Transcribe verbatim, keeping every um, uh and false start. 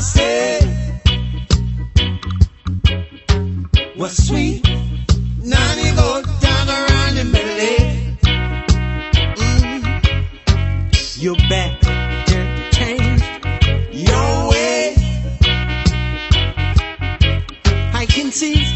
say was sweet. Now you go down around your belly. Mm. You're back to change your way. I can see